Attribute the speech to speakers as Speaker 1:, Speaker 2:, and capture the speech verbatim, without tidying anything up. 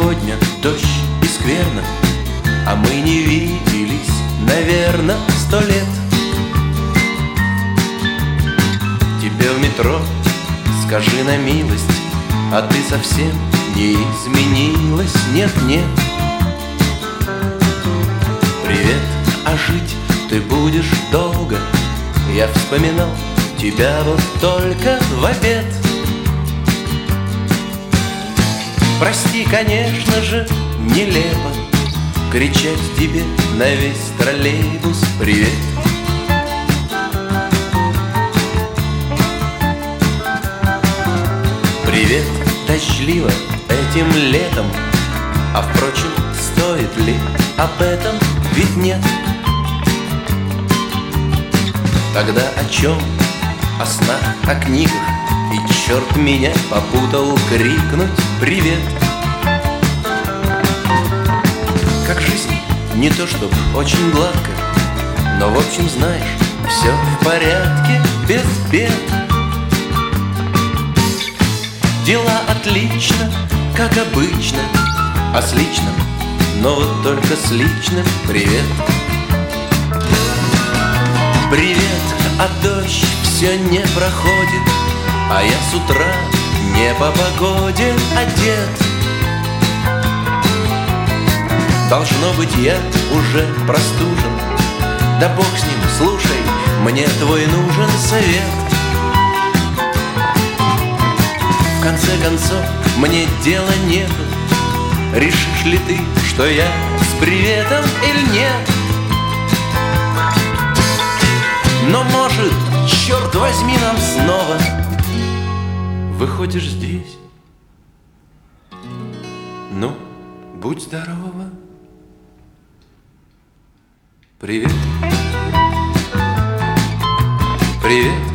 Speaker 1: сегодня дождь и скверно, а мы не виделись, наверно, сто лет. Тебе в метро скажи на милость, а ты совсем не изменилась, нет-нет. Привет, а жить ты будешь долго, я вспоминал тебя вот только в обед. Прости, конечно же, нелепо кричать тебе на весь троллейбус привет. Привет, дождливо этим летом, а впрочем, стоит ли об этом, ведь нет. Тогда о чем? О снах, о книгах, и черт меня попутал крикнуть привет. Как жизнь, не то чтоб очень гладко, но в общем знаешь, все в порядке, без бед. Дела отлично, как обычно, а с личным, но вот только с личным привет. Привет, а дождь все не проходит, а я с утра не по погоде одет. Должно быть, я уже простужен, да бог с ним, слушай, мне твой нужен совет. В конце концов, мне дела нету, решишь ли ты, что я с приветом или нет. Но может, черт возьми, нам снова выходишь здесь. Ну, будь здорова. Привет. Привет.